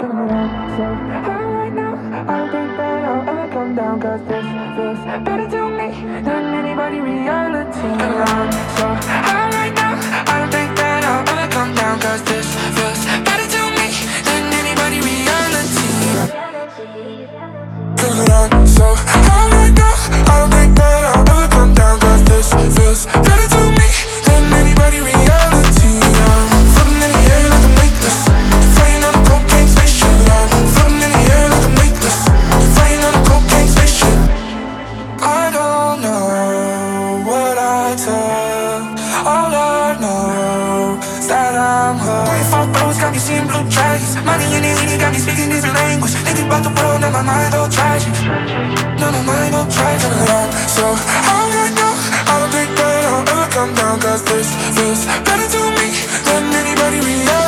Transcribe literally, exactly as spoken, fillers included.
Turn it on, so high right now. I don't think that I'll ever come down, cause this feels better to me than anybody reality. Turn it on, so high right now. I don't think that I'll ever come down, cause this feels better to me than anybody reality. Turn it on, so high right now. I don't think that I'll ever come down, cause this feels better to me than anybody reality. I'm floating in the air like I'm weightless, flying on a cocaine spaceship. I'm floating in the air like I'm weightless, flying on a cocaine spaceship. I don't know what I took, all I know is that I'm hooked. twenty-four bros got me seeing blue dragons, money in it, it got me speaking different language. Thinking about the world, now my mind all tragic. Now my mind all tragic. So how right now, I don't think that I'll ever come down, cause this feels better to me than anybody real.